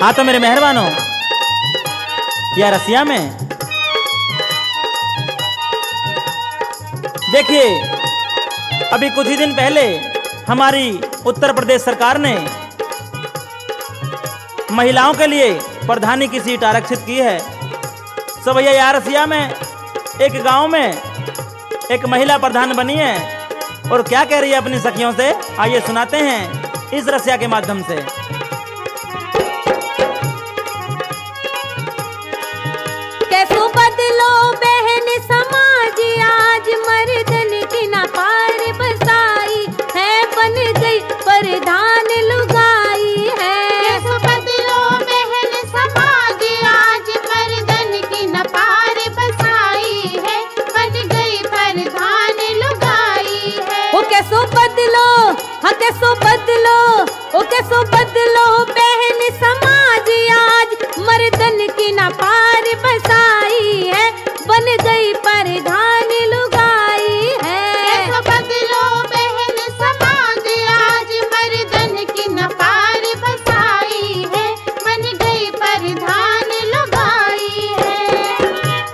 हाँ तो मेरे मेहरबानों, या रसिया में देखिए, अभी कुछ ही दिन पहले हमारी उत्तर प्रदेश सरकार ने महिलाओं के लिए प्रधानी की सीट आरक्षित की है। सो भैया, या रसिया में एक गांव में एक महिला प्रधान बनी है और क्या कह रही है अपनी सखियों से, आइए सुनाते हैं इस रसिया के माध्यम से। कैसो बदलो बहन समाज, आज मर्दन की ना पार बसाई है, बन गई प्रधान लुगाई है। कैसो बदलो बहन समाज, आज मर्दन की न पार बसाई है, बन गई प्रधान लुगाई है। ओ कैसो बदलो, हाँ कैसो बदलो, ओ कैसो बदलो बहन समाज, आज मर्दन की ना पार बसाई है, बन गई प्रधान लुगाई है। कैसो बदलो बहन समाज, आज मर्दन की न पार बसाई है, बन गई प्रधान लुगाई है।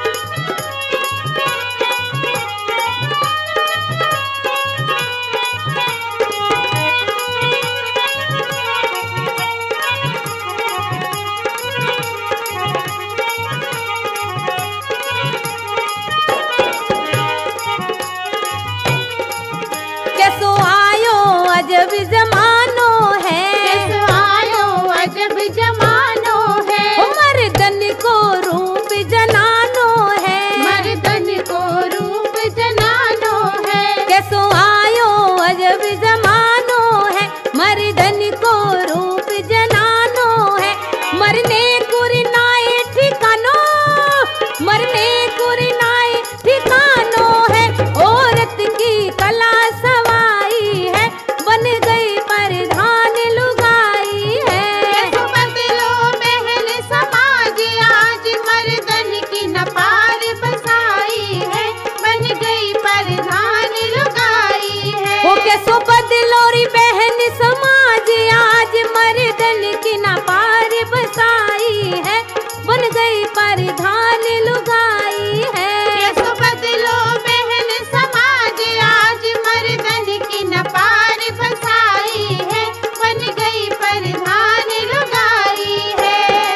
कैसो आयो अजब जमानो है, कैसो आयो अजब जमानो है, ओ मर्दन को रूप जनानो है, मर्दन को रूप जनानो है। कैसो आयो अजब जमानो है, मर्दन को रूप जनानो है, मरने कुरनाए ठिकानो, मरने कुरनाए ठिकानो है, औरत की कला सवाई है, बन गई प्रधान लुगाई है। कैसो बदलो बहन समाज, आज मर्दन की न पार बसाई है, बन गई प्रधान लुगाई है। ओ कैसो बदलो री बहन समाज, आज मर्दन की ना पार बसाई है, बन गई प्रधान लुगाई है। कैसो बदलो बहन समाज, आज मर्दन की न पार बसाई है, बन गई प्रधान लुगाई है।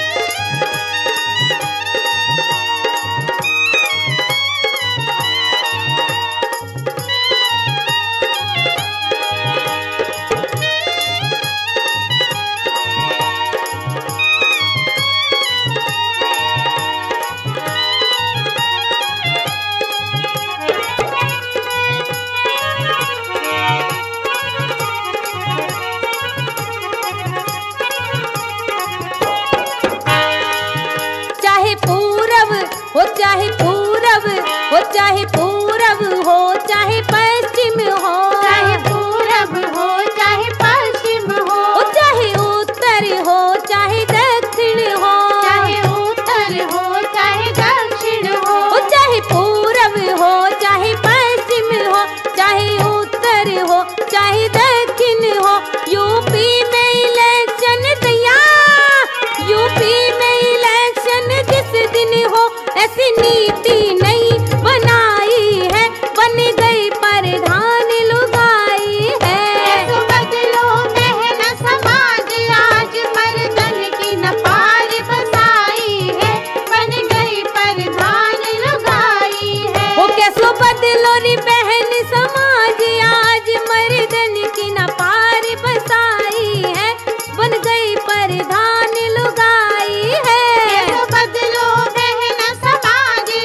चाहे पूरब हो चाहे पूरब हो, चाहे पूरब हो चाहे पश्चिम हो, चाहे पूरब हो चाहे पश्चिम हो, ओ चाहे उत्तर हो चाहे दक्षिण हो, चाहे उत्तर हो चाहे दक्षिण हो, ओ चाहे पूरब हो चाहे पश्चिम हो, चाहे उत्तर हो चाहे दक्षिण हो, यूपी में इलेक्शन दिया, यूपी में इलेक्शन जिस दिन हो, ऐसी नीति नहीं बनाई है, बन गई प्रधान लुगाई है। कैसो बदलो बहन समाज, आज मर्दन की न पार बसाई है, बन गई प्रधान लुगाई है। ओ कैसो बदलो री बहन समाज, आज मर्दन की ना पार बसाई है, बन गई प्रधान लुगाई है। कैसो बदलो बहन समाज,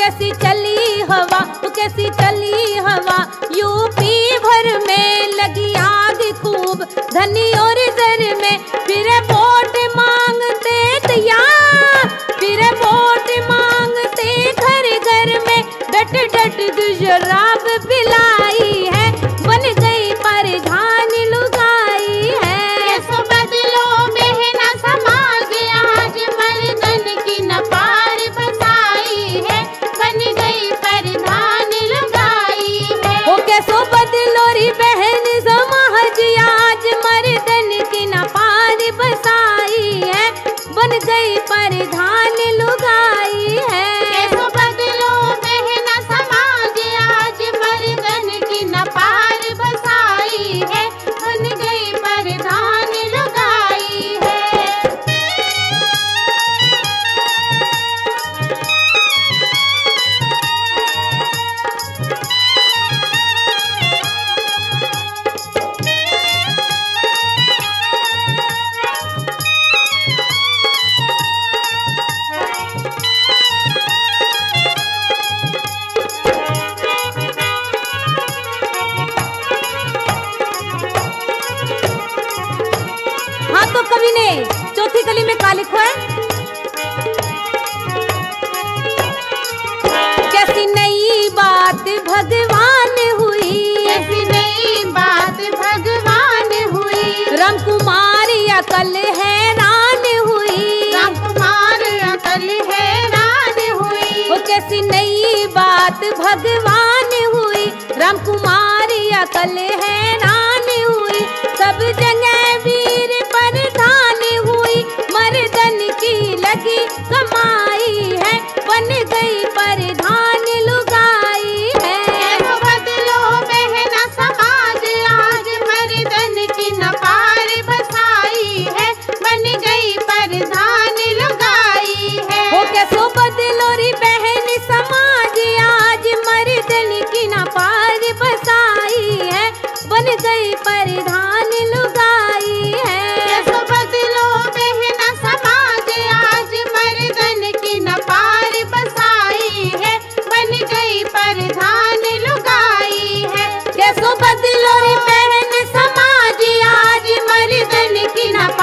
कैसी चली हवा, वो कैसी चली हवा, यूपी भर में लगी आग खूब, धनी और जर में फिर वोट मांगते दैया, फिर वोट मांगते घर घर में, डट डट शराब पिलाई है, बन गई प्रधान लुगाई है। सो बदलो बहना समाज आज मर्दन की न पार बसाई है, बन गई प्रधान लुगाई है। वो कैसो बदलो री बहन समाज आज मर्दन की न पार बसाई है, बन गई प्रधान लुगाई है। सो बदलो बहना समाज आज मर्दन की न पार बसाई है, बन गई प्रधान लुगाई है। हाँ तो कवि ने चौथी कली में का लिखो है, कैसी नई बात भगवान हुई, ऐसी नई बात भगवान हुई, राम कुमारी अकल हैरान हुई, राम कुमार अकल हैरान हुई। वो कैसी नई बात भगवान हुई, राम कुमारी अकल हैरान हुई, सब जगह वीर प्रधान हुई, मर्दन की लगी कमाई है, बन गई प्रधान लुगाई है। सो बदलो बहना समाज आज मर्दन की न पार बसाई है, बन गई प्रधान लुगाई है। वो कैसो बदलो री बहन समाज आज मर्दन की न पार बसाई है, बन गई प्रधान लुगाई है। सो बदलो बहना समाज आज मर्दन की न पार बसाई है, बन गई प्रधान लुगाई है। कैसो बदलो री बहन समाज आज मर्दन की न